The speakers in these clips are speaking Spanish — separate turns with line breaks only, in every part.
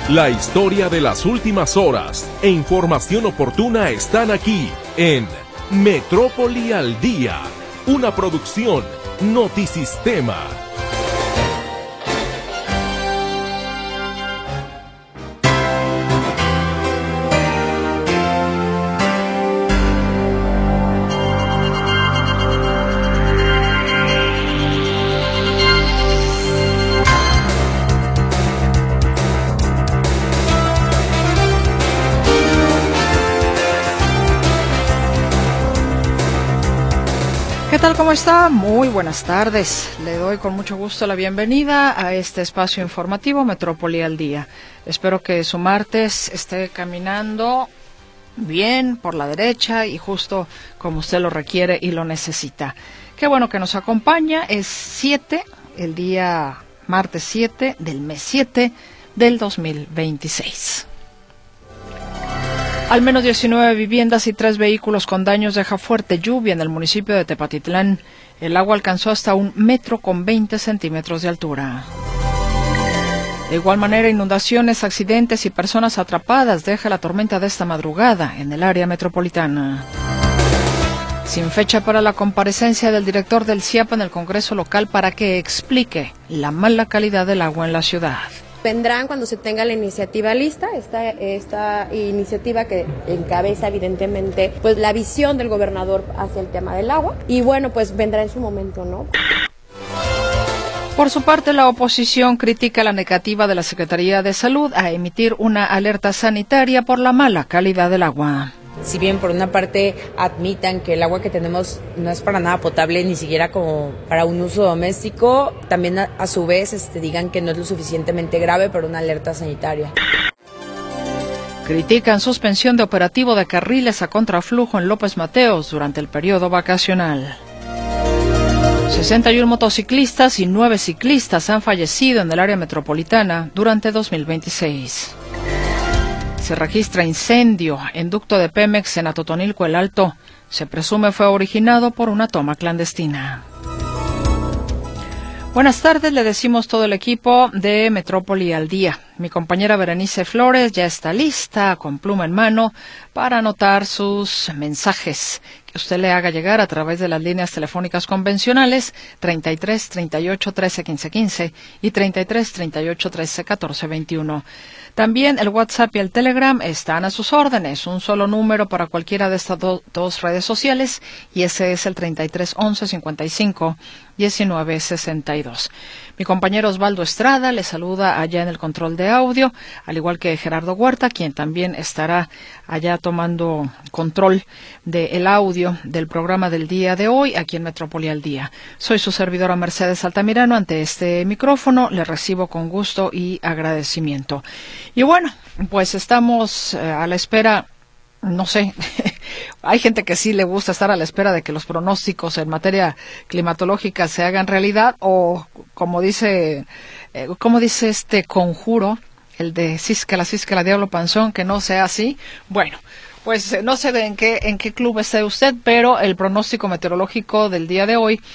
La historia de las últimas horas e información oportuna están aquí en Metrópoli al Día, una producción Notisistema.
¿Qué tal? ¿Cómo está? Muy buenas tardes. Le doy con mucho gusto la bienvenida a este espacio informativo Metrópoli al Día. Espero que su martes esté caminando bien por la derecha y justo como usted lo requiere y lo necesita. Qué bueno que nos acompaña. Es 7, el día martes 7 del mes 7 del 2026. Al menos 19 viviendas y 3 vehículos con daños deja fuerte lluvia en el municipio de Tepatitlán. El agua alcanzó hasta 1,20 m de altura. De igual manera, inundaciones, accidentes y personas atrapadas deja la tormenta de esta madrugada en el área metropolitana. Sin fecha para la comparecencia del director del CIAPA en el Congreso local para que explique la mala calidad del agua en la ciudad.
Vendrán cuando se tenga la iniciativa lista, esta iniciativa que encabeza evidentemente pues la visión del gobernador hacia el tema del agua y bueno, pues vendrá en su momento, ¿no?
Por su parte, la oposición critica la negativa de la Secretaría de Salud a emitir una alerta sanitaria por la mala calidad del agua.
Si bien por una parte admitan que el agua que tenemos no es para nada potable, ni siquiera como para un uso doméstico, también a su vez digan que no es lo suficientemente grave para una alerta sanitaria.
Critican suspensión de operativo de carriles a contraflujo en López Mateos durante el periodo vacacional. 61 motociclistas y 9 ciclistas han fallecido en el área metropolitana durante 2026. Se registra incendio en ducto de Pemex en Atotonilco el Alto. Se presume fue originado por una toma clandestina. Buenas tardes, le decimos todo el equipo de Metrópoli al Día. Mi compañera Berenice Flores ya está lista, con pluma en mano, para anotar sus mensajes que usted le haga llegar a través de las líneas telefónicas convencionales 33 38 13 15 15 y 33 38 13 14 21. También el WhatsApp y el Telegram están a sus órdenes, un solo número para cualquiera de estas dos redes sociales y ese es el 33 11 55 19 62. Mi compañero Osvaldo Estrada le saluda allá en el control de audio, al igual que Gerardo Huerta, quien también estará allá tomando control del audio del programa del día de hoy aquí en Metrópoli al Día. Soy su servidora Mercedes Altamirano. Ante este micrófono le recibo con gusto y agradecimiento. Y bueno, pues estamos a la espera. No sé, hay gente que sí le gusta estar a la espera de que los pronósticos en materia climatológica se hagan realidad o como dice este conjuro, el de císcala, diablo panzón, que no sea así. Bueno, pues no sé en qué club esté usted, pero el pronóstico meteorológico del día de hoy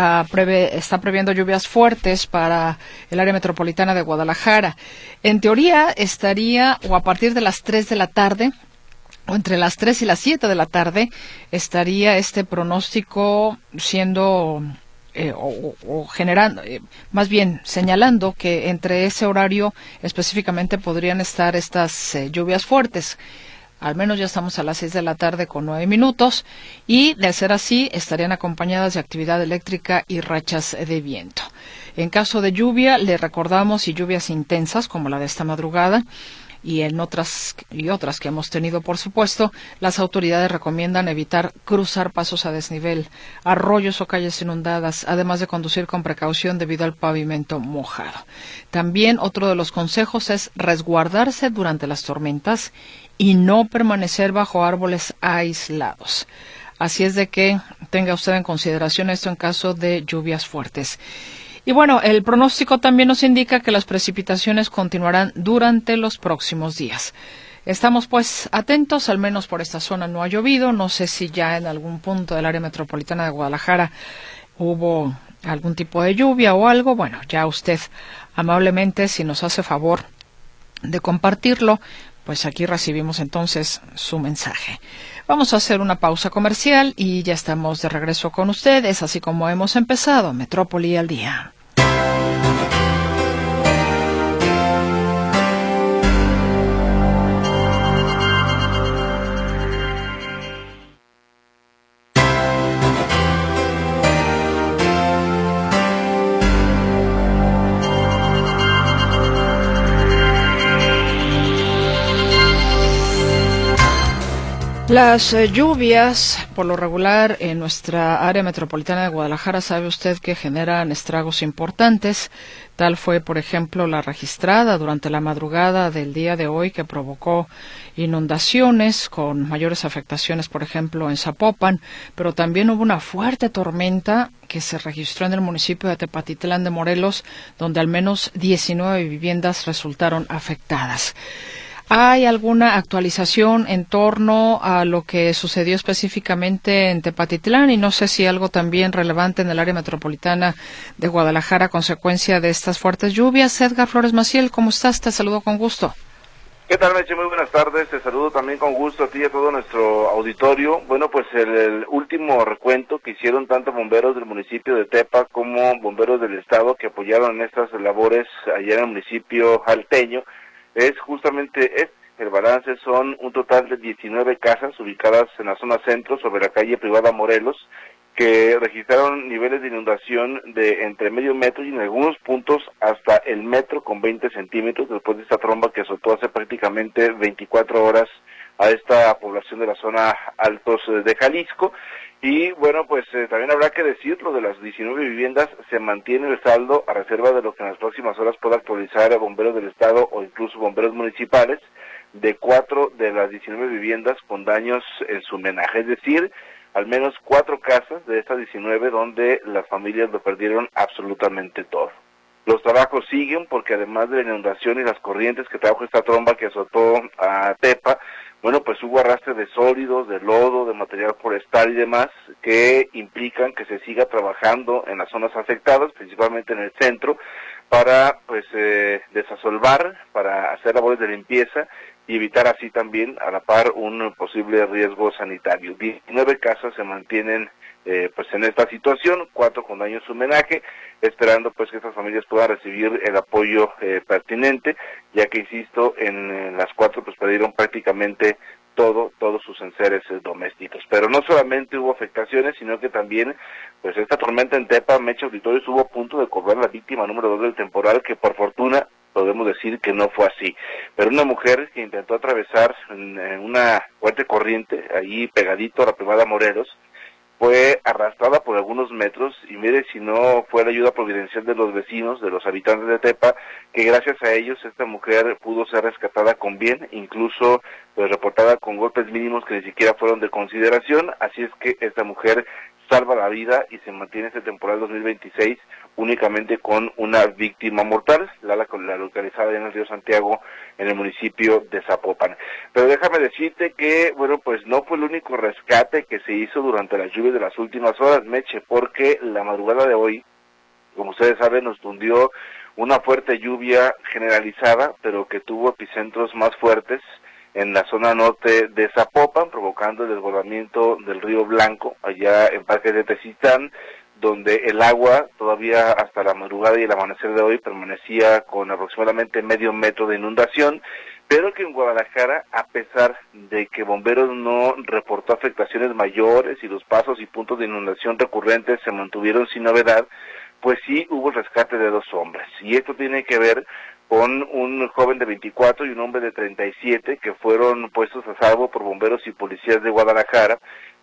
está previendo lluvias fuertes para el área metropolitana de Guadalajara. En teoría estaría o a partir de las 3 de la tarde, o entre las 3 y las 7 de la tarde, estaría este pronóstico siendo generando, más bien señalando que entre ese horario específicamente podrían estar estas lluvias fuertes. Al menos ya estamos a las 6 de la tarde con 9 minutos y, de ser así, estarían acompañadas de actividad eléctrica y rachas de viento. En caso de lluvia, le recordamos, y lluvias intensas como la de esta madrugada, y en otras que hemos tenido, por supuesto, las autoridades recomiendan evitar cruzar pasos a desnivel, arroyos o calles inundadas, además de conducir con precaución debido al pavimento mojado. También otro de los consejos es resguardarse durante las tormentas y no permanecer bajo árboles aislados. Así es de que tenga usted en consideración esto en caso de lluvias fuertes. Y bueno, el pronóstico también nos indica que las precipitaciones continuarán durante los próximos días. Estamos pues atentos, al menos por esta zona no ha llovido. No sé si ya en algún punto del área metropolitana de Guadalajara hubo algún tipo de lluvia o algo. Bueno, ya usted amablemente, si nos hace favor de compartirlo, pues aquí recibimos entonces su mensaje. Vamos a hacer una pausa comercial y ya estamos de regreso con ustedes, así como hemos empezado Metrópoli al Día. Las lluvias, por lo regular, en nuestra área metropolitana de Guadalajara, sabe usted que generan estragos importantes. Tal fue, por ejemplo, la registrada durante la madrugada del día de hoy, que provocó inundaciones con mayores afectaciones, por ejemplo, en Zapopan, pero también hubo una fuerte tormenta que se registró en el municipio de Tepatitlán de Morelos, donde al menos 19 viviendas resultaron afectadas. ¿Hay alguna actualización en torno a lo que sucedió específicamente en Tepatitlán? Y no sé si algo también relevante en el área metropolitana de Guadalajara a consecuencia de estas fuertes lluvias. Edgar Flores Maciel, ¿cómo estás? Te saludo con gusto.
¿Qué tal, Meche? Muy buenas tardes. Te saludo también con gusto a ti y a todo nuestro auditorio. Bueno, pues el último recuento que hicieron tanto bomberos del municipio de Tepa como bomberos del estado que apoyaron en estas labores allá en el municipio alteño es justamente el balance. Son un total de 19 casas ubicadas en la zona centro sobre la calle Privada Morelos que registraron niveles de inundación de entre medio metro y en algunos puntos hasta el metro con 20 centímetros después de esta tromba que azotó hace prácticamente 24 horas a esta población de la zona altos de Jalisco. Y bueno, pues también habrá que decirlo, de las 19 viviendas se mantiene el saldo a reserva de lo que en las próximas horas pueda actualizar a bomberos del estado o incluso bomberos municipales, de 4 de las 19 viviendas con daños en su menaje, es decir, al menos 4 casas de estas 19 donde las familias lo perdieron absolutamente todo. Los trabajos siguen porque además de la inundación y las corrientes que trajo esta tromba que azotó a Tepa, bueno, pues hubo arrastre de sólidos, de lodo, de material forestal y demás, que implican que se siga trabajando en las zonas afectadas, principalmente en el centro, para pues desasolvar, para hacer labores de limpieza y evitar así también a la par un posible riesgo sanitario. 19 casas se mantienen pues en esta situación, 4 con daño en su homenaje, esperando pues que estas familias puedan recibir el apoyo pertinente, ya que insisto, en las 4 pues perdieron prácticamente todos sus enseres domésticos. Pero no solamente hubo afectaciones, sino que también pues esta tormenta en Tepa, Meche Auditorio, estuvo a punto de cobrar la víctima número 2 del temporal, que por fortuna podemos decir que no fue así. Pero una mujer que intentó atravesar en una fuerte corriente, ahí pegadito a la Privada Morelos, fue arrastrada por algunos metros, y mire si no fue la ayuda providencial de los vecinos, de los habitantes de Tepa, que gracias a ellos esta mujer pudo ser rescatada con bien, incluso pues reportada con golpes mínimos que ni siquiera fueron de consideración. Así es que esta mujer salva la vida y se mantiene este temporal 2026 únicamente con una víctima mortal, la localizada en el río Santiago, en el municipio de Zapopan. Pero déjame decirte que, bueno, pues no fue el único rescate que se hizo durante las lluvias de las últimas horas, Meche, porque la madrugada de hoy, como ustedes saben, nos tundió una fuerte lluvia generalizada, pero que tuvo epicentros más fuertes en la zona norte de Zapopan, provocando el desbordamiento del río Blanco, allá en Parque de Tezistán, donde el agua todavía hasta la madrugada y el amanecer de hoy permanecía con aproximadamente medio metro de inundación, pero que en Guadalajara, a pesar de que Bomberos no reportó afectaciones mayores y los pasos y puntos de inundación recurrentes se mantuvieron sin novedad, pues sí hubo el rescate de 2 hombres. Y esto tiene que ver con un joven de 24 y un hombre de 37 que fueron puestos a salvo por bomberos y policías de Guadalajara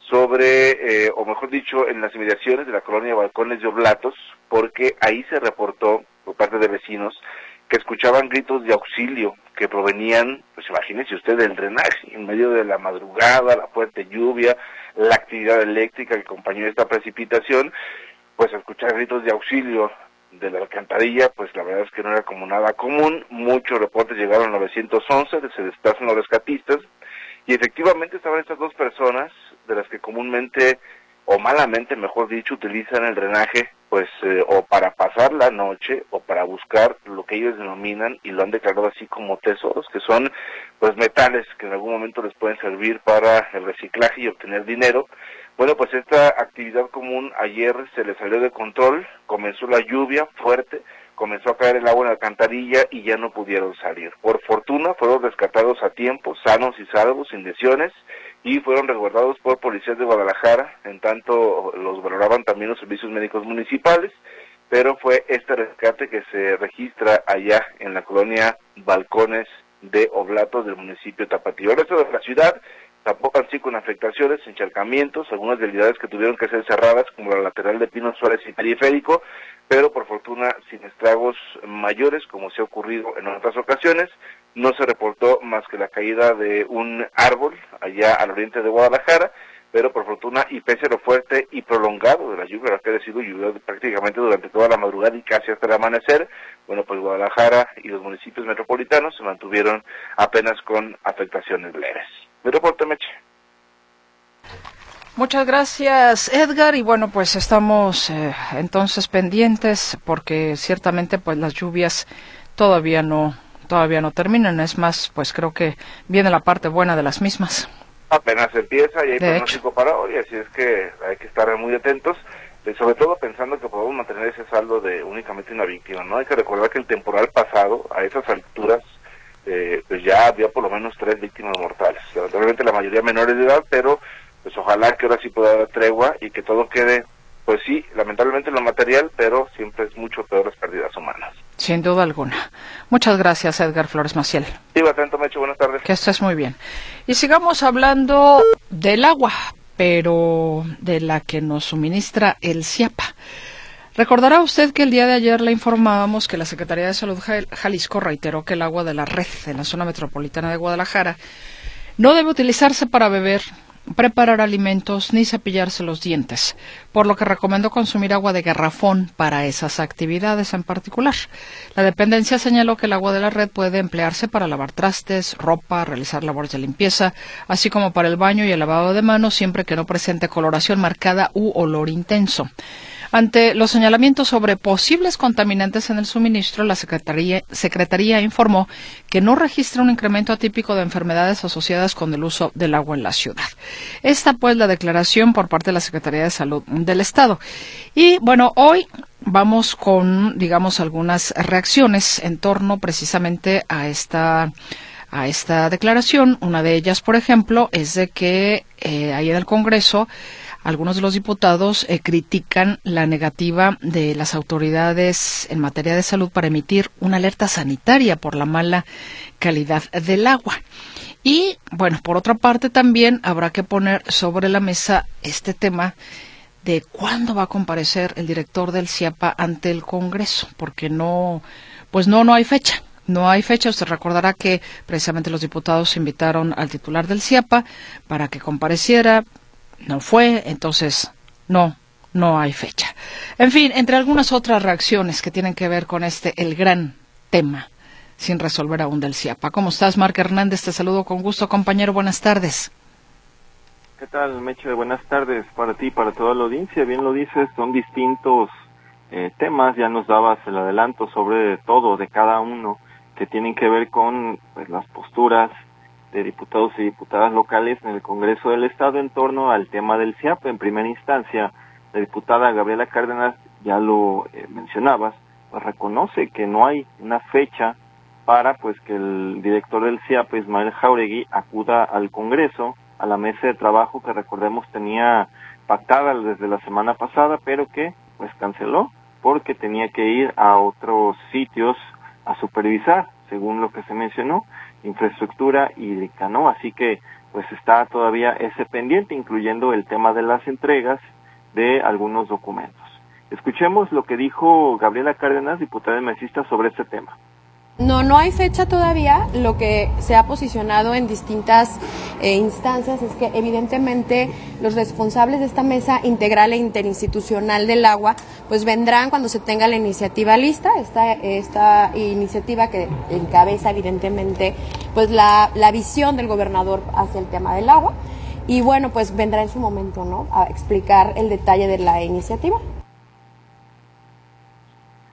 sobre, o mejor dicho, en las inmediaciones de la colonia Balcones de Oblatos, porque ahí se reportó por parte de vecinos que escuchaban gritos de auxilio que provenían, pues imagínense usted, del drenaje, en medio de la madrugada, la fuerte lluvia, la actividad eléctrica que acompañó esta precipitación. Pues escuchar gritos de auxilio de la alcantarilla, pues la verdad es que no era como nada común. Muchos reportes llegaron al 911, se desplazan los rescatistas, y efectivamente estaban estas 2 personas, de las que comúnmente, o malamente, mejor dicho, utilizan el drenaje pues o para pasar la noche o para buscar lo que ellos denominan y lo han declarado así como tesoros, que son pues metales que en algún momento les pueden servir para el reciclaje y obtener dinero. Bueno, pues esta actividad común ayer se les salió de control, comenzó la lluvia fuerte, comenzó a caer el agua en la alcantarilla y ya no pudieron salir. Por fortuna fueron rescatados a tiempo, sanos y salvos, sin lesiones, y fueron resguardados por policías de Guadalajara, en tanto los valoraban también los servicios médicos municipales, pero fue este rescate que se registra allá en la colonia Balcones de Oblatos del municipio Tapatío. El resto de la ciudad tampoco así con afectaciones, encharcamientos, algunas vialidades que tuvieron que ser cerradas, como la lateral de Pino Suárez y Periférico, pero por fortuna sin estragos mayores, como se ha ocurrido en otras ocasiones. No se reportó más que la caída de un árbol allá al oriente de Guadalajara, pero por fortuna y pese a lo fuerte y prolongado de la lluvia, que ha sido lluvia prácticamente durante toda la madrugada y casi hasta el amanecer, bueno, pues Guadalajara y los municipios metropolitanos se mantuvieron apenas con afectaciones leves. Mi reporte, Meche.
Muchas gracias, Edgar, y bueno, pues estamos entonces pendientes porque ciertamente pues las lluvias todavía no terminan. Es más, pues creo que viene la parte buena de las mismas.
Apenas empieza y hay pronóstico para hoy, así es que hay que estar muy atentos, sobre todo pensando que podemos mantener ese saldo de únicamente una víctima, ¿no? Hay que recordar que el temporal pasado, a esas alturas, pues ya había por lo menos 3 víctimas mortales, lamentablemente la mayoría menores de edad, pero pues ojalá que ahora sí pueda dar tregua y que todo quede, pues sí, lamentablemente en lo material, pero siempre es mucho peor las pérdidas humanas.
Sin duda alguna. Muchas gracias, Edgar Flores Maciel.
Sí, atento, Mecho, buenas tardes.
Que estés muy bien. Y sigamos hablando del agua, pero de la que nos suministra el CIAPA. Recordará usted que el día de ayer le informábamos que la Secretaría de Salud Jalisco reiteró que el agua de la red en la zona metropolitana de Guadalajara no debe utilizarse para beber, preparar alimentos ni cepillarse los dientes, por lo que recomendó consumir agua de garrafón para esas actividades en particular. La dependencia señaló que el agua de la red puede emplearse para lavar trastes, ropa, realizar labores de limpieza, así como para el baño y el lavado de manos, siempre que no presente coloración marcada u olor intenso. Ante los señalamientos sobre posibles contaminantes en el suministro, la Secretaría informó que no registra un incremento atípico de enfermedades asociadas con el uso del agua en la ciudad. Esta, pues, la declaración por parte de la Secretaría de Salud del Estado. Y, bueno, hoy vamos con, digamos, algunas reacciones en torno precisamente a esta declaración. Una de ellas, por ejemplo, es de que ahí en el Congreso algunos de los diputados critican la negativa de las autoridades en materia de salud para emitir una alerta sanitaria por la mala calidad del agua. Y, bueno, por otra parte también habrá que poner sobre la mesa este tema de cuándo va a comparecer el director del CIAPA ante el Congreso, porque no hay fecha. No hay fecha. Usted recordará que precisamente los diputados invitaron al titular del CIAPA para que compareciera. No fue, entonces no hay fecha. En fin, entre algunas otras reacciones que tienen que ver con el gran tema sin resolver aún del CIAPA. ¿Cómo estás, Marc Hernández? Te saludo con gusto, compañero. Buenas tardes.
¿Qué tal, Meche? Buenas tardes para ti y para toda la audiencia. Bien lo dices, son distintos temas. Ya nos dabas el adelanto sobre todo de cada uno que tienen que ver con pues, las posturas de diputados y diputadas locales en el Congreso del Estado en torno al tema del CIAPA. En primera instancia, la diputada Gabriela Cárdenas, ya lo mencionabas, pues reconoce que no hay una fecha para pues que el director del CIAPA, Ismael Jáuregui, acuda al Congreso, a la mesa de trabajo que recordemos tenía pactada desde la semana pasada, pero que pues canceló porque tenía que ir a otros sitios a supervisar, según lo que se mencionó, infraestructura hídrica, ¿no? Así que pues está todavía ese pendiente, incluyendo el tema de las entregas de algunos documentos. Escuchemos lo que dijo Gabriela Cárdenas, diputada mesista, sobre este tema.
No hay fecha todavía. Lo que se ha posicionado en distintas instancias es que evidentemente los responsables de esta mesa integral e interinstitucional del agua pues vendrán cuando se tenga la iniciativa lista, esta iniciativa que encabeza evidentemente pues la visión del gobernador hacia el tema del agua, y bueno, pues vendrá en su momento, ¿no?, a explicar el detalle de la iniciativa.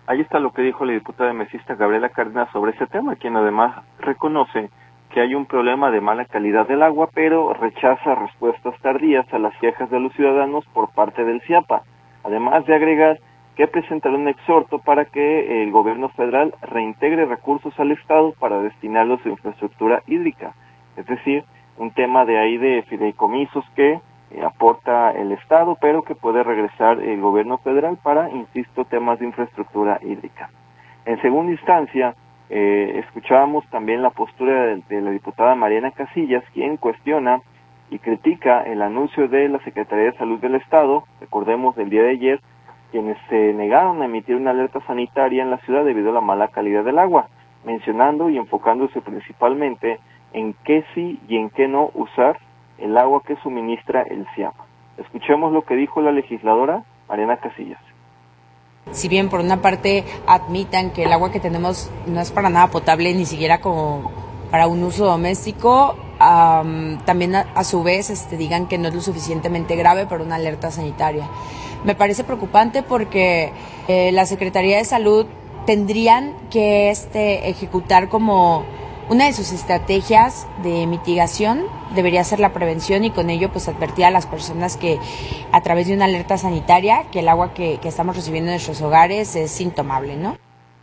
Ahí está lo que dijo la diputada mesista Gabriela Cárdenas sobre ese tema, quien además reconoce que hay un problema de mala calidad del agua, pero rechaza respuestas tardías a las quejas de los ciudadanos por parte del CIAPA, además de agregar que presentará un exhorto para que el gobierno federal reintegre recursos al Estado para destinarlos a infraestructura hídrica, es decir, un tema de ahí de fideicomisos que aporta el Estado, pero que puede regresar el gobierno federal para, insisto, temas de infraestructura hídrica. En segunda instancia, escuchábamos también la postura de la diputada Mariana Casillas, quien cuestiona y critica el anuncio de la Secretaría de Salud del Estado, recordemos del día de ayer, quienes se negaron a emitir una alerta sanitaria en la ciudad debido a la mala calidad del agua, mencionando y enfocándose principalmente en qué sí y en qué no usar el agua que suministra el CIAPA. Escuchemos lo que dijo la legisladora Mariana Casillas.
Si bien por una parte admitan que el agua que tenemos no es para nada potable, ni siquiera como para un uso doméstico, también a su vez digan que no es lo suficientemente grave para una alerta sanitaria. Me parece preocupante porque la Secretaría de Salud tendrían que ejecutar como una de sus estrategias de mitigación debería ser la prevención y con ello pues advertir a las personas que a través de una alerta sanitaria que el agua que estamos recibiendo en nuestros hogares es intomable, ¿no?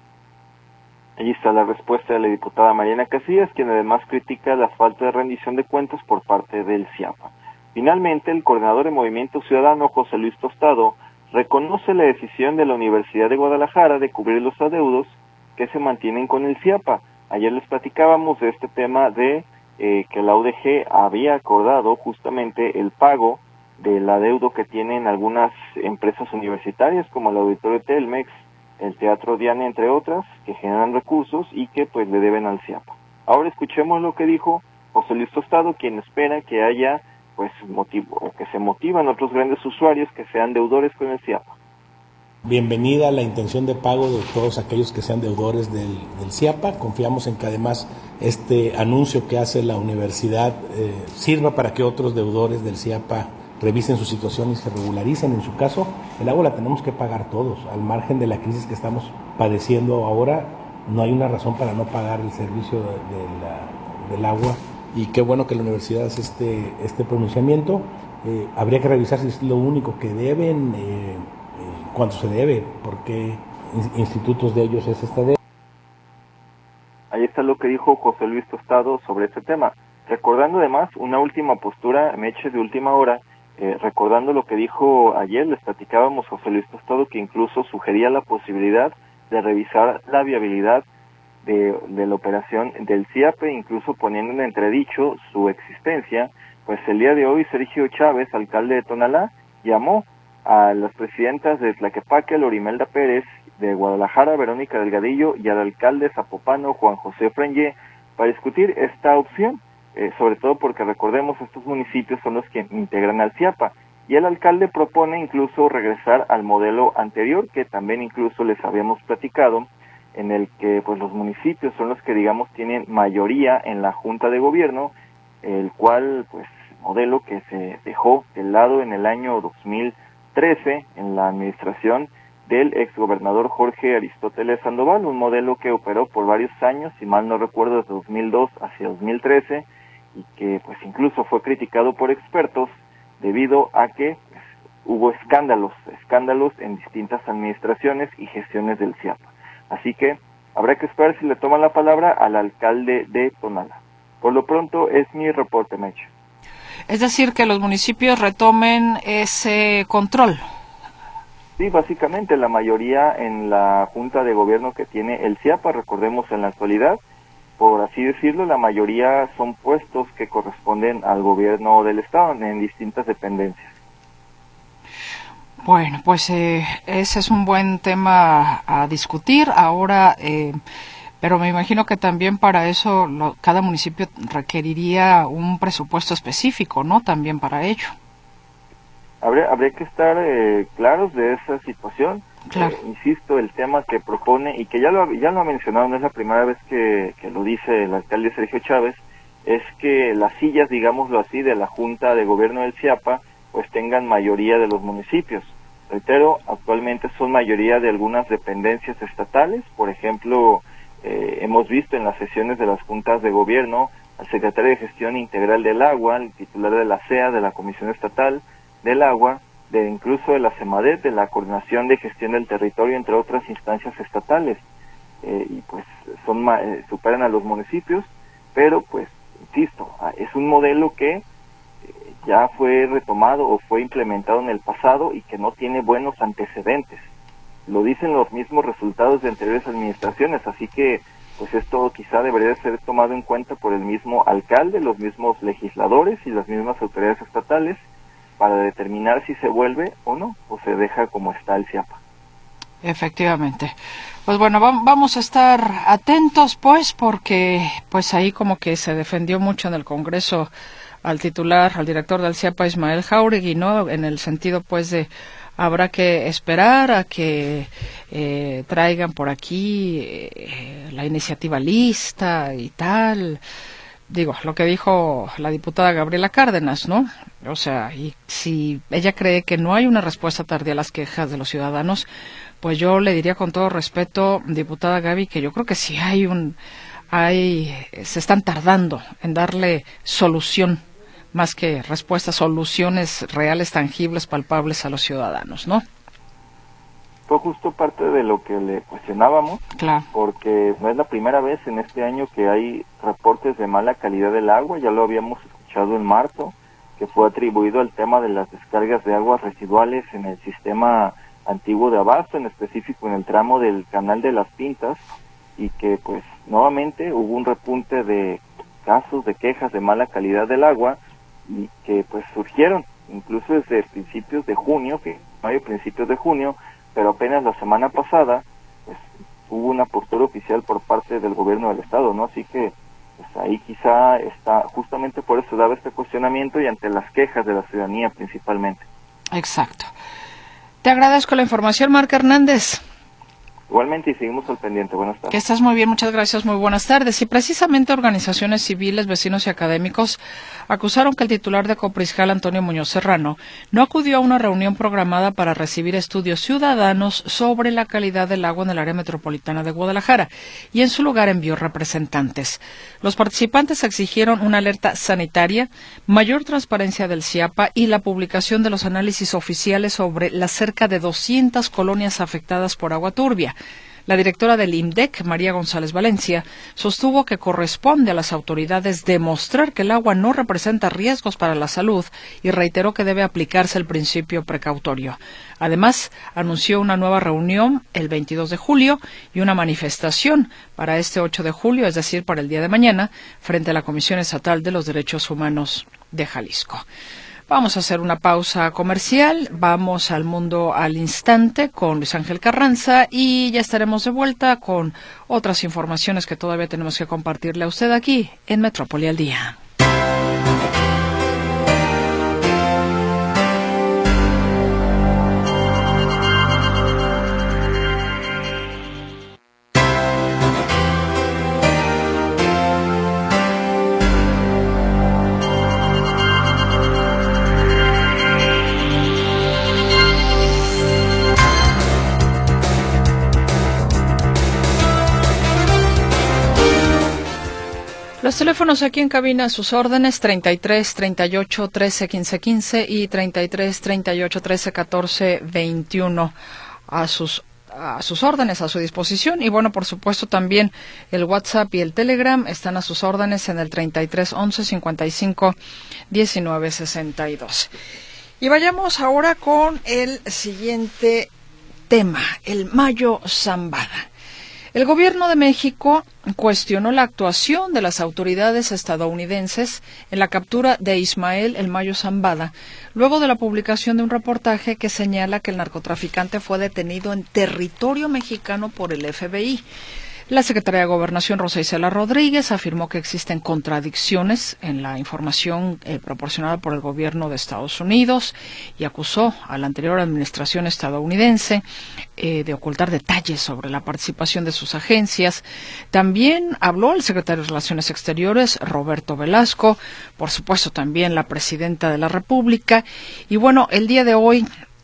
Allí está la respuesta de la diputada Mariana Casillas, quien además critica la falta de rendición de cuentas por parte del CIAPA. Finalmente, el coordinador de Movimiento Ciudadano, José Luis Tostado, reconoce la decisión de la Universidad de Guadalajara de cubrir los adeudos que se mantienen con el CIAPA. Ayer les platicábamos de este tema de que la UDG había acordado justamente el pago del adeudo que tienen algunas empresas universitarias como el Auditorio Telmex, el Teatro Diana, entre otras, que generan recursos y que pues le deben al CIAPA. Ahora escuchemos lo que dijo José Luis Tostado, quien espera que haya pues motivo, o que se motivan otros grandes usuarios que sean deudores con el CIAPA.
Bienvenida la intención de pago de todos aquellos que sean deudores del CIAPA. Confiamos en que además este anuncio que hace la universidad sirva para que otros deudores del CIAPA revisen su situación y se regularicen. En su caso, el agua la tenemos que pagar todos. Al margen de la crisis que estamos padeciendo ahora, no hay una razón para no pagar el servicio del agua. Y qué bueno que la universidad hace este pronunciamiento. Habría que revisar si es lo único que deben, cuánto se debe, por qué institutos de ellos es esta deuda.
Ahí está lo que dijo José Luis Tostado sobre este tema. Recordando además una última postura, Meche, de última hora, recordando lo que dijo ayer, les platicábamos José Luis Tostado, que incluso sugería la posibilidad de revisar la viabilidad de la operación del CIAPE, incluso poniendo en entredicho su existencia. Pues el día de hoy Sergio Chávez, alcalde de Tonalá, llamó a las presidentas de Tlaquepaque, Lorimelda Pérez, de Guadalajara, Verónica Delgadillo, y al alcalde zapopano, Juan José Frengé, para discutir esta opción, sobre todo porque recordemos estos municipios son los que integran al CIAPA, y el alcalde propone incluso regresar al modelo anterior, que también incluso les habíamos platicado, en el que pues los municipios son los que digamos tienen mayoría en la Junta de Gobierno, el cual pues modelo que se dejó de lado en el año 2013 en la administración del exgobernador Jorge Aristóteles Sandoval, un modelo que operó por varios años, si mal no recuerdo, desde 2002 hacia 2013, y que pues incluso fue criticado por expertos debido a que pues, hubo escándalos en distintas administraciones y gestiones del CIAPA. Así que habrá que esperar si le toman la palabra al alcalde de Tonalá. Por lo pronto es mi reporte, Meche.
Es decir, que los municipios retomen ese control.
Sí, básicamente la mayoría en la Junta de Gobierno que tiene el CIAPA, recordemos en la actualidad, por así decirlo, la mayoría son puestos que corresponden al gobierno del Estado en distintas dependencias.
Bueno, pues ese es un buen tema a discutir ahora, pero me imagino que también para eso cada municipio requeriría un presupuesto específico, ¿no? También para ello.
Habría que estar claros de esa situación.
Claro.
Insisto, el tema que propone, y que ya lo ha mencionado, no es la primera vez que lo dice el alcalde Sergio Chávez, es que las sillas, digámoslo así, de la Junta de Gobierno del CIAPA, pues tengan mayoría de los municipios. Reitero, actualmente son mayoría de algunas dependencias estatales. Por ejemplo, hemos visto en las sesiones de las juntas de gobierno al secretario de Gestión Integral del Agua, el titular de la CEA, de la Comisión Estatal del Agua, incluso de la CEMADET, de la Coordinación de Gestión del Territorio, entre otras instancias estatales. Y pues superan a los municipios, pero pues, insisto, es un modelo que ya fue retomado o fue implementado en el pasado y que no tiene buenos antecedentes. Lo dicen los mismos resultados de anteriores administraciones, así que pues esto quizá debería ser tomado en cuenta por el mismo alcalde, los mismos legisladores y las mismas autoridades estatales para determinar si se vuelve o no, o se deja como está el CIAPA.
Efectivamente. Pues bueno, vamos a estar atentos, pues, porque pues ahí como que se defendió mucho en el Congreso al director del CIAPA, Ismael Jáuregui, ¿no? En el sentido, pues, de habrá que esperar a que traigan por aquí la iniciativa lista y tal. Digo, lo que dijo la diputada Gabriela Cárdenas, ¿no? O sea, y si ella cree que no hay una respuesta tardía a las quejas de los ciudadanos, pues yo le diría con todo respeto, diputada Gaby, que yo creo que sí se están tardando en darle solución, más que respuestas, soluciones reales, tangibles, palpables a los ciudadanos, ¿no?
Fue justo parte de lo que le cuestionábamos,
claro,
porque no es la primera vez en este año que hay reportes de mala calidad del agua. Ya lo habíamos escuchado en marzo, que fue atribuido al tema de las descargas de aguas residuales en el sistema antiguo de abasto, en específico en el tramo del Canal de las Pintas, y que pues nuevamente hubo un repunte de casos de quejas de mala calidad del agua, y que pues surgieron incluso desde principios de junio, principios de junio, pero apenas la semana pasada pues hubo una postura oficial por parte del gobierno del estado, ¿no? Así que pues ahí quizá está, justamente por eso daba este cuestionamiento y ante las quejas de la ciudadanía principalmente.
Exacto. Te agradezco la información, Marc Hernández.
Igualmente, y seguimos al pendiente. Buenas tardes.
Que estás muy bien, muchas gracias, muy buenas tardes. Y precisamente organizaciones civiles, vecinos y académicos acusaron que el titular de Copriscal, Antonio Muñoz Serrano, no acudió a una reunión programada para recibir estudios ciudadanos sobre la calidad del agua en el área metropolitana de Guadalajara, y en su lugar envió representantes. Los participantes exigieron una alerta sanitaria, mayor transparencia del CIAPA y la publicación de los análisis oficiales sobre las cerca de 200 colonias afectadas por agua turbia. La directora del IMDEC, María González Valencia, sostuvo que corresponde a las autoridades demostrar que el agua no representa riesgos para la salud y reiteró que debe aplicarse el principio precautorio. Además, anunció una nueva reunión el 22 de julio y una manifestación para este 8 de julio, es decir, para el día de mañana, frente a la Comisión Estatal de los Derechos Humanos de Jalisco. Vamos a hacer una pausa comercial, vamos al Mundo al Instante con Luis Ángel Carranza y ya estaremos de vuelta con otras informaciones que todavía tenemos que compartirle a usted aquí en Metrópoli al Día. Los teléfonos aquí en cabina a sus órdenes, 33 38 13 15 15 y 33 38 13 14 21 a sus órdenes, a su disposición. Y bueno, por supuesto también el WhatsApp y el Telegram están a sus órdenes en el 33 11 55 19 62. Y vayamos ahora con el siguiente tema, el Mayo Zambada. El gobierno de México cuestionó la actuación de las autoridades estadounidenses en la captura de Ismael El Mayo Zambada, luego de la publicación de un reportaje que señala que el narcotraficante fue detenido en territorio mexicano por el FBI. La secretaria de Gobernación, Rosa Isela Rodríguez, afirmó que existen contradicciones en la información proporcionada por el gobierno de Estados Unidos y acusó a la anterior administración estadounidense de ocultar detalles sobre la participación de sus agencias. También habló el secretario de Relaciones Exteriores, Roberto Velasco, por supuesto también la presidenta de la República. Y bueno, el día de hoy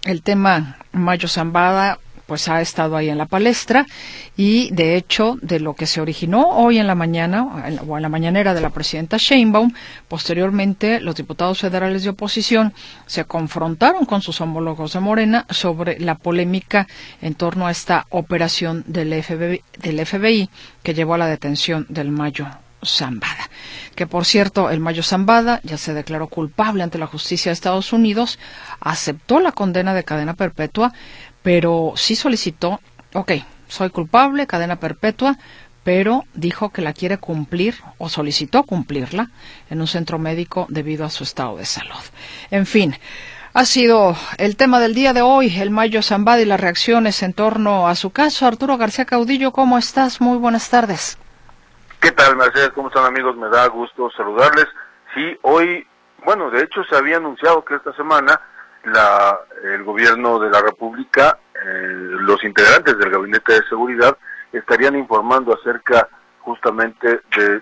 el tema Mayo Zambada pues ha estado ahí en la palestra y de hecho de lo que se originó hoy en la mañana o en la mañanera de la presidenta Sheinbaum, posteriormente los diputados federales de oposición se confrontaron con sus homólogos de Morena sobre la polémica en torno a esta operación del FBI que llevó a la detención del Mayo Zambada. Que por cierto, el Mayo Zambada ya se declaró culpable ante la justicia de Estados Unidos, aceptó la condena de cadena perpetua, pero sí solicitó, soy culpable, cadena perpetua, pero dijo que la quiere cumplir o solicitó cumplirla en un centro médico debido a su estado de salud. En fin, ha sido el tema del día de hoy, el Mayo Zambada y las reacciones en torno a su caso. Arturo García Caudillo, ¿cómo estás? Muy buenas tardes.
¿Qué tal, Mercedes? ¿Cómo están, amigos? Me da gusto saludarles. Sí, hoy, de hecho se había anunciado que esta semana el gobierno de la República, los integrantes del Gabinete de Seguridad, estarían informando acerca justamente de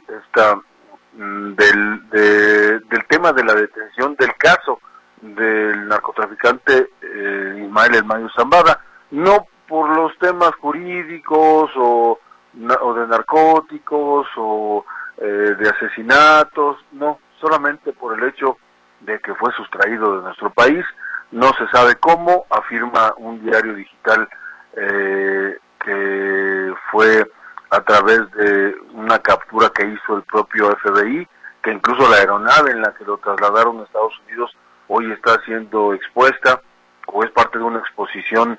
del tema de la detención del caso del narcotraficante Ismael El Mayo Zambada, no por los temas jurídicos o de narcóticos o de asesinatos, no, solamente por el hecho de que fue sustraído de nuestro país. No se sabe cómo, afirma un diario digital que fue a través de una captura que hizo el propio FBI, que incluso la aeronave en la que lo trasladaron a Estados Unidos hoy está siendo expuesta, o es parte de una exposición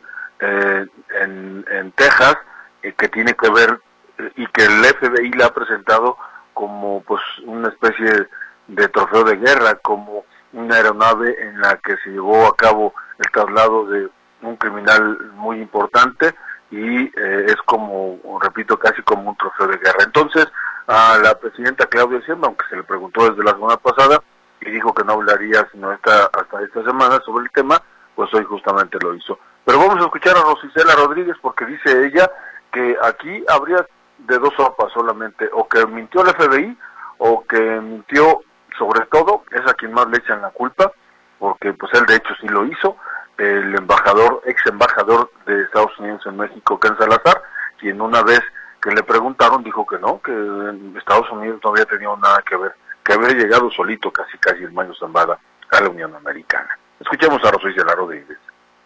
en Texas, que tiene que ver, y que el FBI le ha presentado como pues una especie de trofeo de guerra, como una aeronave en la que se llevó a cabo el traslado de un criminal muy importante y es como, repito, casi como un trofeo de guerra. Entonces, a la presidenta Claudia Sheinbaum, aunque se le preguntó desde la semana pasada y dijo que no hablaría sino hasta esta semana sobre el tema, pues hoy justamente lo hizo. Pero vamos a escuchar a Rosicela Rodríguez porque dice ella que aquí habría de dos sopas solamente, o que mintió el FBI o que mintió. Sobre todo, es a quien más le echan la culpa, porque pues él de hecho sí lo hizo, el ex embajador de Estados Unidos en México, Ken Salazar, quien una vez que le preguntaron dijo que no, que Estados Unidos no había tenido nada que ver, que había llegado solito casi el Mayo Zambada a la Unión Americana. Escuchemos a Rosicela Rodríguez.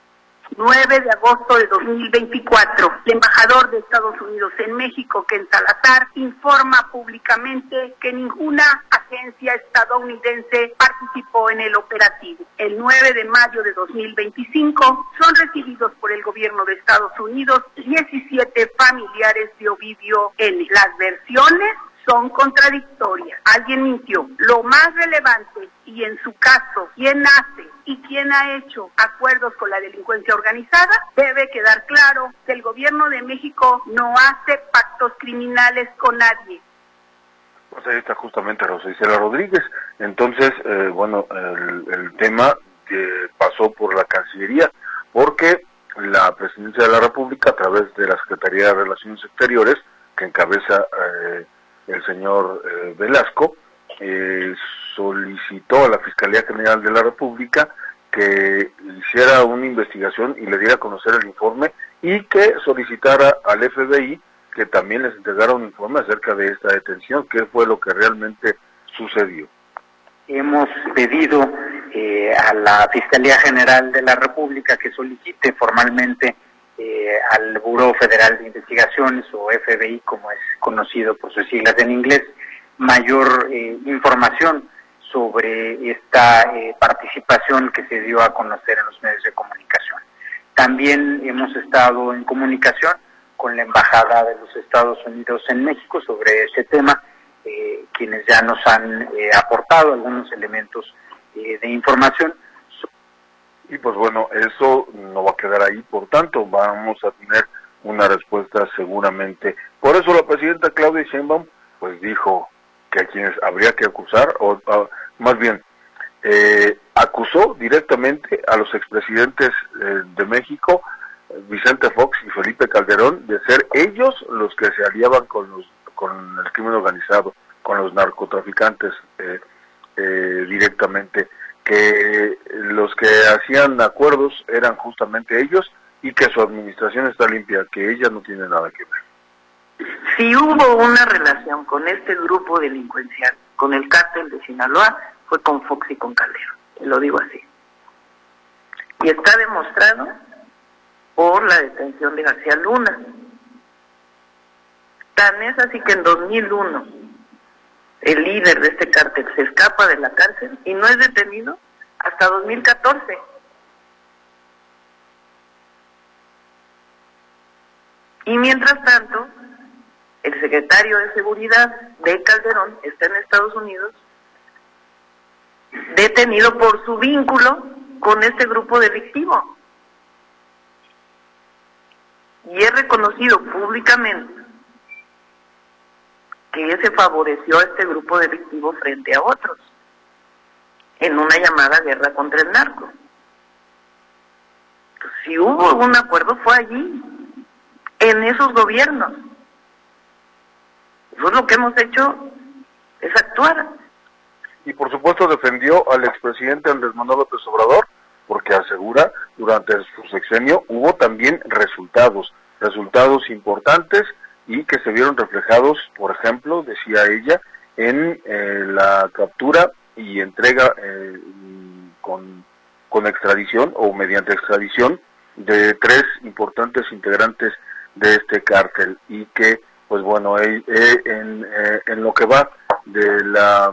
9 de agosto de 2024, el embajador de Estados Unidos en México, Ken Salazar, informa públicamente que ninguna agencia estadounidense participó en el operativo. El 9 de mayo de 2025 son recibidos por el gobierno de Estados Unidos 17 familiares de Ovidio N. Las versiones son contradictorias. Alguien mintió. Lo más relevante, y en su caso, quién hace y quién ha hecho acuerdos con la delincuencia organizada, debe quedar claro que el gobierno de México no hace pactos criminales con nadie.
Pues ahí está justamente Rosicela Rodríguez. Entonces, el tema pasó por la Cancillería, porque la Presidencia de la República, a través de la Secretaría de Relaciones Exteriores, que encabeza el señor Velasco, solicitó a la Fiscalía General de la República que hiciera una investigación y le diera a conocer el informe y que solicitara al FBI que también les entregara un informe acerca de esta detención, qué fue lo que realmente sucedió.
Hemos pedido a la Fiscalía General de la República que solicite formalmente al Buró Federal de Investigaciones, o FBI como es conocido por sus siglas en inglés, mayor información sobre esta participación que se dio a conocer en los medios de comunicación. También hemos estado en comunicación con la Embajada de los Estados Unidos en México sobre ese tema, quienes ya nos han aportado algunos elementos de información.
Y pues bueno, eso no va a quedar ahí, por tanto vamos a tener una respuesta seguramente. Por eso la presidenta Claudia Sheinbaum pues dijo que a quienes habría que acusar, más bien acusó directamente a los expresidentes de México, Vicente Fox y Felipe Calderón, de ser ellos los que se aliaban con el crimen organizado, con los narcotraficantes directamente,
que los que hacían acuerdos eran justamente ellos y que su administración está limpia, que ella no tiene nada que ver.
Si hubo una relación con este grupo delincuencial, con el cártel de Sinaloa, fue con Fox y con Calderón, lo digo así. Y está demostrado por la detención de García Luna. Tan es así que en 2001 el líder de este cártel se escapa de la cárcel y no es detenido hasta 2014. Y mientras tanto, el secretario de Seguridad de Calderón está en Estados Unidos detenido por su vínculo con este grupo delictivo. Y es reconocido públicamente que se favoreció a este grupo delictivo frente a otros en una llamada guerra contra el narco. Si hubo un acuerdo fue allí, en esos gobiernos. Eso es lo que hemos hecho, es actuar.
Y por supuesto defendió al expresidente Andrés Manuel López Obrador, porque asegura durante su sexenio hubo también resultados importantes y que se vieron reflejados, por ejemplo, decía ella, en la captura y entrega con extradición o mediante extradición de 3 importantes integrantes de este cártel, y que, pues bueno, en lo que va de la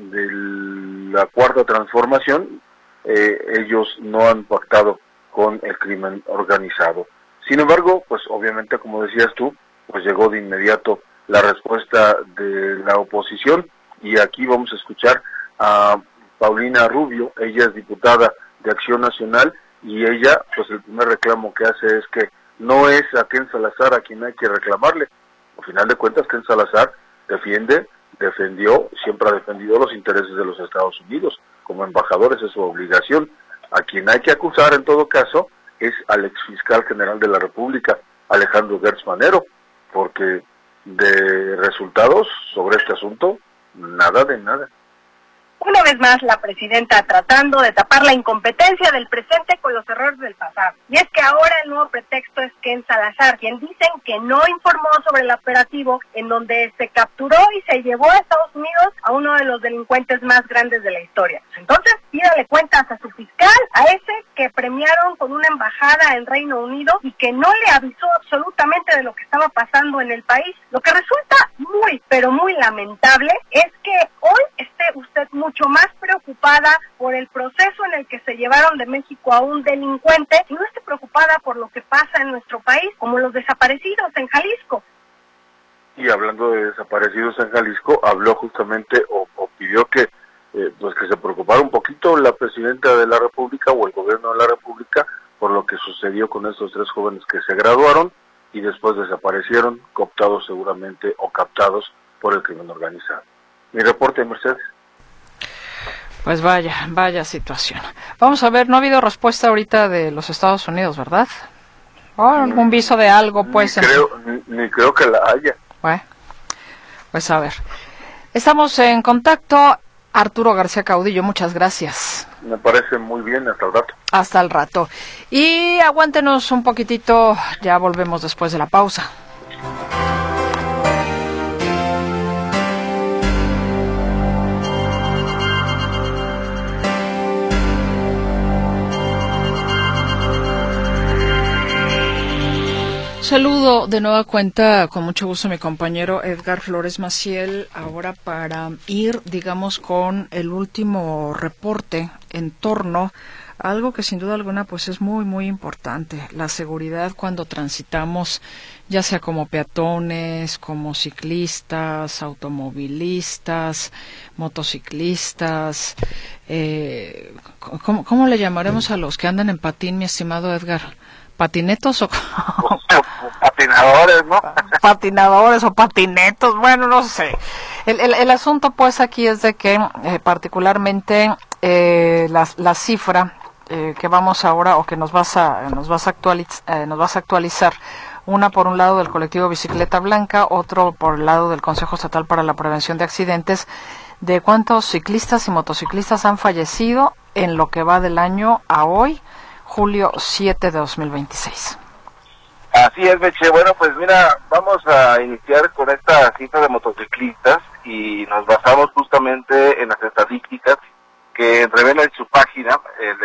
cuarta transformación, ellos no han pactado con el crimen organizado. Sin embargo, pues obviamente, como decías tú, pues llegó de inmediato la respuesta de la oposición, y aquí vamos a escuchar a Paulina Rubio. Ella es diputada de Acción Nacional, y ella, pues el primer reclamo que hace es que no es a Ken Salazar a quien hay que reclamarle. Al final de cuentas, Ken Salazar defendió, siempre ha defendido los intereses de los Estados Unidos. Como embajador, esa es su obligación. A quien hay que acusar en todo caso es al exfiscal general de la República, Alejandro Gertz Manero, porque de resultados sobre este asunto, nada de nada.
Una vez más, la presidenta tratando de tapar la incompetencia del presente con los errores del pasado. Y es que ahora el nuevo pretexto es Ken Salazar, quien dicen que no informó sobre el operativo en donde se capturó y se llevó a Estados Unidos a uno de los delincuentes más grandes de la historia. Entonces, pídale cuentas a su fiscal, a ese que premiaron con una embajada en Reino Unido y que no le avisó absolutamente de lo que estaba pasando en el país. Lo que resulta muy, pero muy lamentable es que hoy esté usted mucho más preocupada por el proceso en el que se llevaron de México a un delincuente y no esté preocupada por lo que pasa en nuestro país, como los desaparecidos en Jalisco.
Y hablando de desaparecidos en Jalisco, habló justamente o pidió que pues que se preocupara un poquito la presidenta de la República o el gobierno de la República por lo que sucedió con estos 3 jóvenes que se graduaron y después desaparecieron, cooptados seguramente o captados por el crimen organizado. Mi reporte, Mercedes.
Pues vaya situación. Vamos a ver, no ha habido respuesta ahorita de los Estados Unidos, ¿verdad? ¿O algún viso de algo, pues?
Ni creo que la haya.
Bueno, pues a ver. Estamos en contacto. Arturo García Caudillo, muchas gracias.
Me parece muy bien, hasta el rato.
Hasta el rato. Y aguántenos un poquitito, ya volvemos después de la pausa. Saludo de nueva cuenta, con mucho gusto, mi compañero Edgar Flores Maciel, ahora para ir, digamos, con el último reporte en torno a algo que sin duda alguna pues es muy, muy importante, la seguridad cuando transitamos, ya sea como peatones, como ciclistas, automovilistas, motociclistas, ¿cómo le llamaremos a los que andan en patín, mi estimado Edgar? ¿Patinetos o
patinadores, no?
Patinadores o patinetos, bueno, no sé. El asunto pues aquí es de que particularmente la cifra que vamos ahora o que nos vas a actualizar, una por un lado del colectivo Bicicleta Blanca, otro por el lado del Consejo Estatal para la Prevención de Accidentes, de cuántos ciclistas y motociclistas han fallecido en lo que va del año a hoy, julio 7 de 2026.
Así es, Meche. Bueno, pues mira, vamos a iniciar con esta cifra de motociclistas y nos basamos justamente en las estadísticas que revela en su página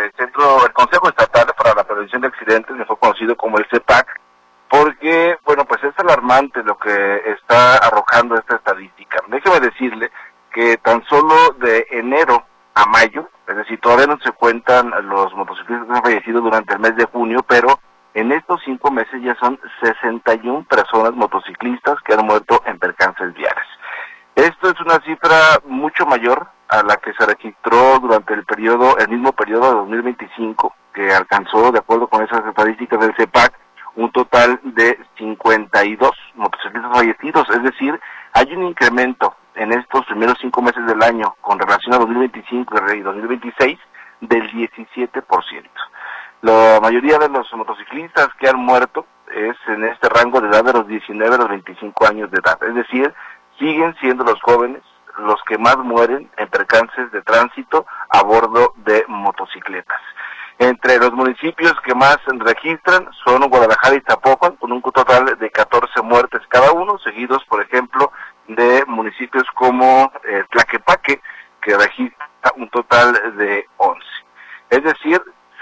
el Consejo Estatal para la Prevención de Accidentes, mejor conocido como el CEPAC, porque, bueno, pues es alarmante lo que está arrojando esta estadística. Déjeme decirle que tan solo de enero a mayo, es decir, todavía no se cuentan los motociclistas que han fallecido durante el mes de junio, pero en estos 5 meses ya son 61 personas motociclistas que han muerto en percances viales. Esto es una cifra mucho mayor a la que se registró durante el mismo periodo de 2025, que alcanzó, de acuerdo con esas estadísticas del CEPAC, un total de 52 motociclistas fallecidos. Es decir, hay un incremento en estos primeros 5 meses del año con relación a 2025 y 2026 del 17%. La mayoría de los motociclistas que han muerto es en este rango de edad de los 19 a los 25 años de edad. Es decir, siguen siendo los jóvenes los que más mueren en percances de tránsito a bordo de motocicletas. Entre los municipios que más registran son Guadalajara y Zapopan, con un total de 14 muertes cada uno, seguidos, por ejemplo, de municipios como Tlaquepaque, que registra un total de 11. Es decir,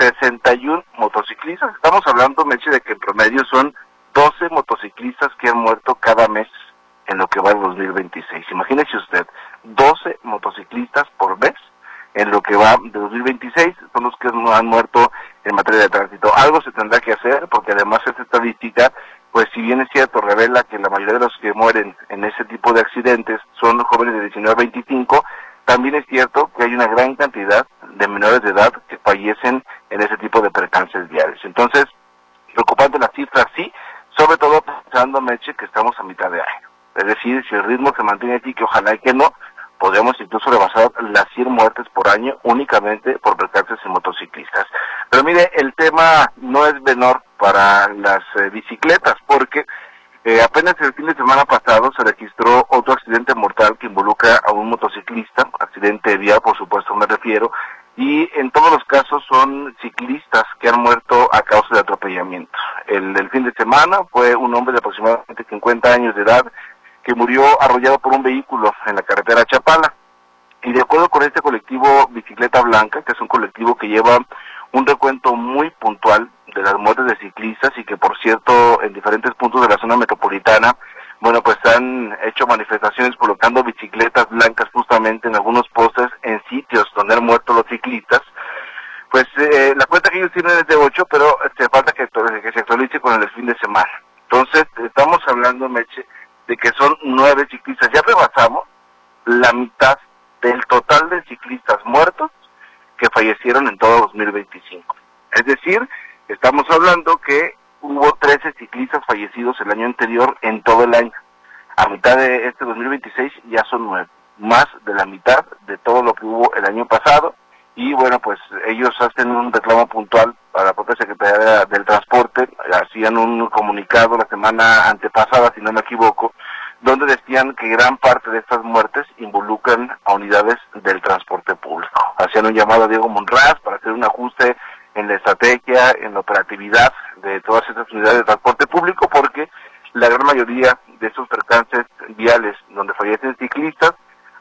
61 motociclistas. Estamos hablando, Meche, de que en promedio son 12 motociclistas que han muerto cada mes en lo que va del 2026. Imagínese usted, 12 motociclistas por mes en lo que va de 2026 son los que han muerto en materia de tránsito. Algo se tendrá que hacer, porque además esta estadística, pues si bien es cierto, revela que la mayoría de los que mueren en ese tipo de accidentes son jóvenes de 19 a 25, también es cierto que hay una gran cantidad de menores de edad que fallecen en ese tipo de percances viales. Entonces, preocupante la cifra, sí, sobre todo pensando, Meche, que estamos a mitad de año. Es decir, si el ritmo se mantiene así, que ojalá y que no, podríamos incluso rebasar las 100 muertes por año únicamente por percances en motociclistas. Pero mire, el tema no es menor para las bicicletas, porque apenas el fin de semana pasado se registró otro accidente mortal que involucra a un motociclista, accidente vial, por supuesto me refiero, y en todos los casos son ciclistas que han muerto a causa de atropellamiento. El fin de semana fue un hombre de aproximadamente 50 años de edad que murió arrollado por un vehículo en la carretera Chapala. Y de acuerdo con este colectivo Bicicleta Blanca, que es un colectivo que lleva un recuento muy puntual de las muertes de ciclistas y que, por cierto, en diferentes puntos de la zona metropolitana, bueno, pues han hecho manifestaciones colocando bicicletas blancas justamente en algunos postes en sitios donde han muerto los ciclistas. Pues la cuenta que ellos tienen es de 8, pero falta que se actualice con el fin de semana. Entonces, estamos hablando, Meche, de que son 9 ciclistas. Ya rebasamos la mitad del total de ciclistas muertos que fallecieron en todo 2025. Es decir, estamos hablando que hubo 13 ciclistas fallecidos el año anterior en todo el año. A mitad de este 2026 ya son 9, más de la mitad de todo lo que hubo el año pasado. Y bueno, pues ellos hacen un reclamo puntual a la propia Secretaría del Transporte, hacían un comunicado la semana antepasada, si no me equivoco, donde decían que gran parte de estas muertes involucran a unidades del transporte público. Hacían un llamado a Diego Monraz para hacer un ajuste en la estrategia, en la operatividad de todas estas unidades de transporte público, porque la gran mayoría de estos percances viales donde fallecen ciclistas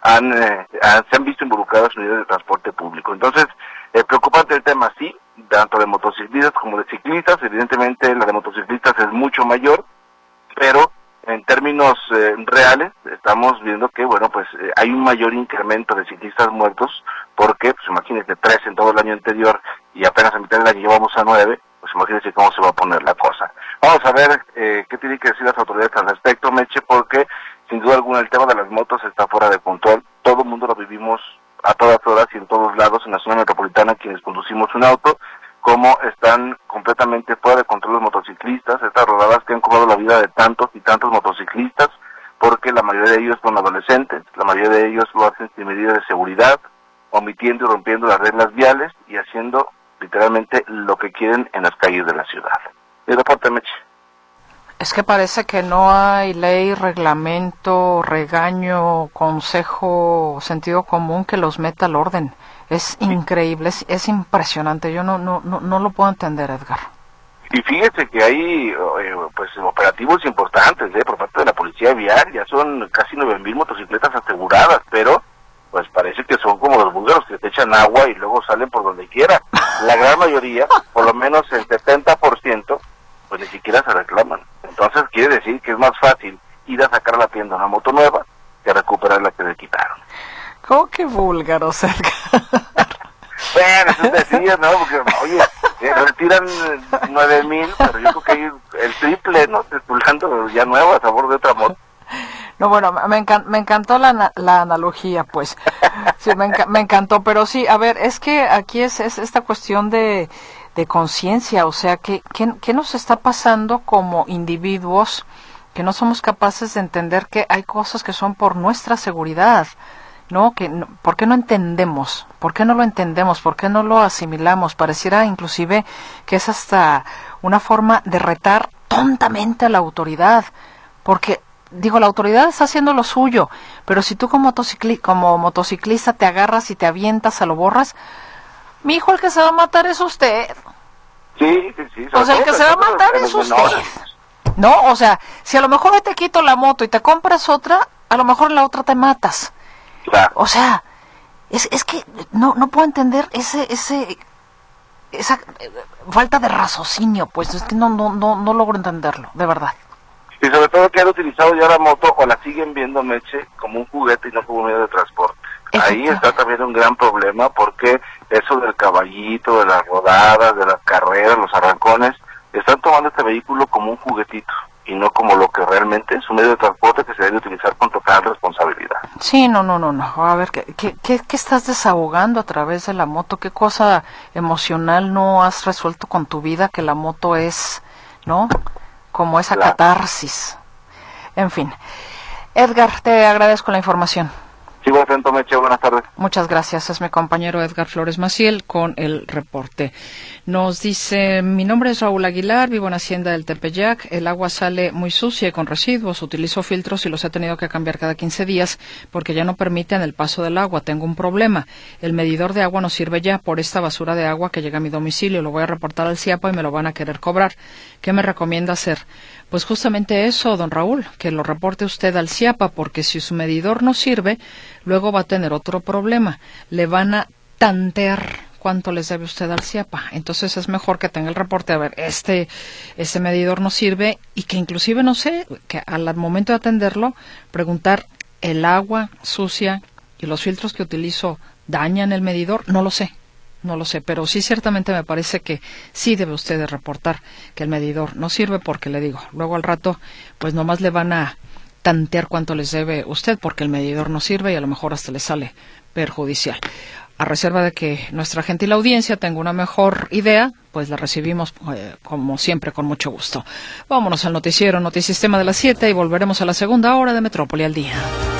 se han visto involucradas unidades de transporte público. Entonces, preocupante el tema, sí, tanto de motociclistas como de ciclistas. Evidentemente la de motociclistas es mucho mayor, pero en términos reales estamos viendo que, bueno, pues hay un mayor incremento de ciclistas muertos, porque, pues imagínense, 3 en todo el año anterior y apenas a mitad del año llevamos a 9, pues imagínense cómo se va a poner la cosa. Vamos a ver qué tienen que decir las autoridades al respecto, Meche, porque sin duda alguna el tema de las motos está fuera de control. Todo el mundo lo vivimos a todas horas y en todos lados en la zona metropolitana quienes conducimos un auto, cómo están completamente fuera de control los motociclistas, estas rodadas que han cobrado la vida de tantos y tantos motociclistas, porque la mayoría de ellos son adolescentes, la mayoría de ellos lo hacen sin medidas de seguridad, omitiendo y rompiendo las reglas viales y haciendo literalmente lo que quieren en las calles de la ciudad. Y reporte, Meche.
Es que parece que no hay ley, reglamento, regaño, consejo, sentido común que los meta al orden. Es increíble, es impresionante. Yo no lo puedo entender, Edgar.
Y fíjese que hay pues operativos importantes por parte de la policía vial. Ya son casi 9,000 motocicletas aseguradas, pero pues parece que son como los búlgaros que te echan agua y luego salen por donde quiera. La gran mayoría, por lo menos el 70%, pues ni siquiera se reclaman. Entonces quiere decir que es más fácil ir a sacar a la tienda una moto nueva que recuperar la que le quitaron.
¿Cómo que búlgaros, Edgar?
Bueno, eso decía, ¿no? Porque, oye, retiran 9,000, pero yo creo que hay el triple, ¿no? Circulando ya nueva a sabor de otra moto.
No, bueno, me encantó la analogía, pues. Sí, me encantó, pero sí, a ver, es que aquí es esta cuestión de conciencia, o sea, ¿qué nos está pasando como individuos que no somos capaces de entender que hay cosas que son por nuestra seguridad? ¿No? ¿Por qué no entendemos? ¿Por qué no lo entendemos? ¿Por qué no lo asimilamos? Pareciera inclusive que es hasta una forma de retar tontamente a la autoridad, porque, digo, la autoridad está haciendo lo suyo, pero si tú como motociclista te agarras y te avientas a lo borras, mi hijo, el que se va a matar es usted.
Sí.
O sea, el que se va a matar es usted. No, o sea, si a lo mejor hoy te quito la moto y te compras otra, a lo mejor en la otra te matas.
Claro.
O sea, es que no puedo entender esa falta de raciocinio, pues es que no logro entenderlo, de verdad.
Y sobre todo que han utilizado ya la moto o la siguen viendo, Meche, como un juguete y no como un medio de transporte. Ahí está también un gran problema, porque eso del caballito, de las rodadas, de las carreras, los arrancones, están tomando este vehículo como un juguetito y no como lo que realmente es un medio de transporte que se debe utilizar con total responsabilidad.
Sí, no. A ver, ¿qué estás desahogando a través de la moto? ¿Qué cosa emocional no has resuelto con tu vida que la moto es, ¿no? Como esa catarsis. En fin. Edgar, te agradezco la información.
Sigo atento, Meche, buenas tardes.
Muchas gracias, es mi compañero Edgar Flores Maciel con el reporte. Nos dice, mi nombre es Raúl Aguilar, vivo en Hacienda del Tepeyac, el agua sale muy sucia y con residuos, utilizo filtros y los he tenido que cambiar cada 15 días porque ya no permiten el paso del agua, tengo un problema, el medidor de agua no sirve ya por esta basura de agua que llega a mi domicilio, lo voy a reportar al CIAPA y me lo van a querer cobrar. ¿Qué me recomienda hacer? Pues justamente eso, don Raúl, que lo reporte usted al CIAPA, porque si su medidor no sirve, luego va a tener otro problema. Le van a tantear cuánto les debe usted al CIAPA. Entonces es mejor que tenga el reporte, a ver, este medidor no sirve, y que inclusive, no sé, que al momento de atenderlo, preguntar, ¿el agua sucia y los filtros que utilizo dañan el medidor? No lo sé, pero sí ciertamente me parece que sí debe usted de reportar que el medidor no sirve, porque le digo, luego al rato pues nomás le van a tantear cuánto les debe usted porque el medidor no sirve y a lo mejor hasta le sale perjudicial. A reserva de que nuestra gentil audiencia tenga una mejor idea, pues la recibimos como siempre con mucho gusto. Vámonos al noticiero Notisistema de las 7 y volveremos a la segunda hora de Metrópoli al Día.